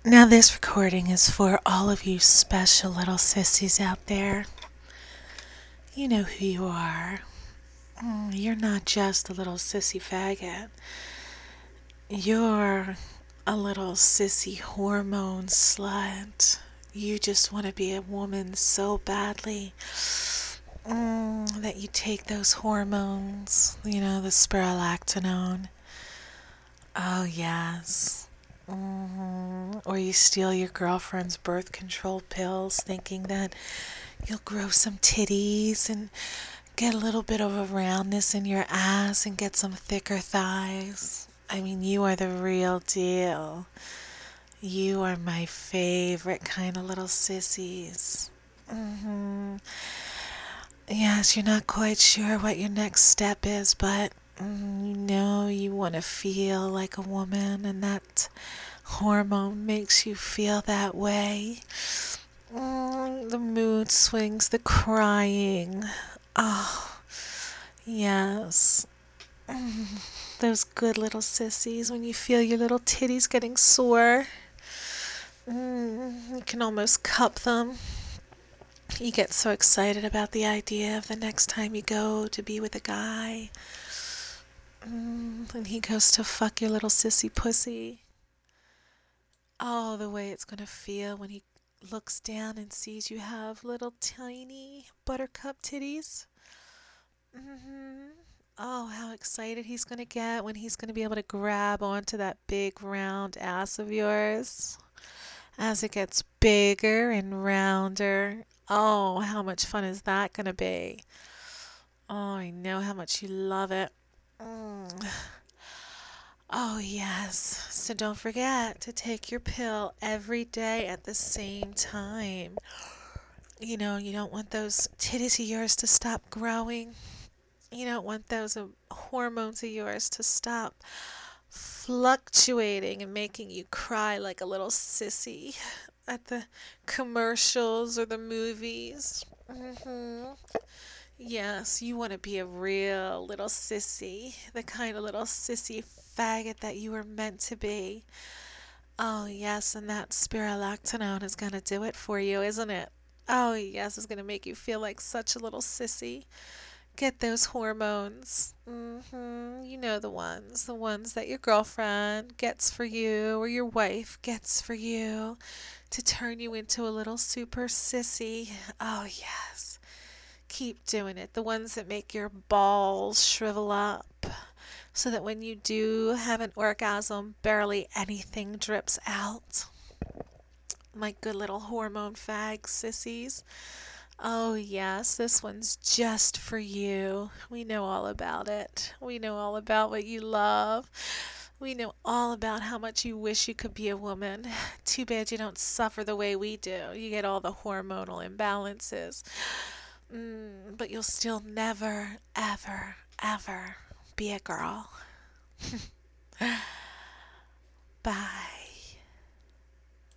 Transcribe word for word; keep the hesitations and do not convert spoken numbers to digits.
Now, this recording is for all of you special little sissies out there. You know who you are. Mm, You're not just a little sissy faggot. You're a little sissy hormone slut. You just want to be a woman so badly mm, that you take those hormones, you know, the spironolactone. Oh, yes. hmm Or you steal your girlfriend's birth control pills thinking that you'll grow some titties and get a little bit of a roundness in your ass and get some thicker thighs. I mean, you are the real deal. You are my favorite kind of little sissies. hmm Yes, you're not quite sure what your next step is, but mm, you know you want to feel like a woman, and that hormone makes you feel that way. Mm, the mood swings, the crying. Oh, yes. Mm, those good little sissies when you feel your little titties getting sore. Mm, you can almost cup them. You get so excited about the idea of the next time you go to be with a guy. Mm, and he goes to fuck your little sissy pussy. Oh, the way it's going to feel when he looks down and sees you have little tiny buttercup titties. hmm Oh, how excited he's going to get when he's going to be able to grab onto that big round ass of yours as it gets bigger and rounder. Oh, how much fun is that going to be? Oh, I know how much you love it. Mm. Oh, yes. So don't forget to take your pill every day at the same time. You know, you don't want those titties of yours to stop growing. You don't want those uh, hormones of yours to stop fluctuating and making you cry like a little sissy at the commercials or the movies. hmm Yes, you want to be a real little sissy, the kind of little sissy faggot that you were meant to be. Oh, yes, and that spironolactone is going to do it for you, isn't it? Oh, yes, it's going to make you feel like such a little sissy. Get those hormones. hmm You know the ones, the ones that your girlfriend gets for you or your wife gets for you to turn you into a little super sissy. Oh, yes. Keep doing it. The ones that make your balls shrivel up so that when you do have an orgasm, barely anything drips out. My good little hormone fag sissies. Oh, yes, this one's just for you. We know all about it. We know all about what you love. We know all about how much you wish you could be a woman. Too bad you don't suffer the way we do. You get all the hormonal imbalances. Mm, but you'll still never, ever, ever be a girl. Bye.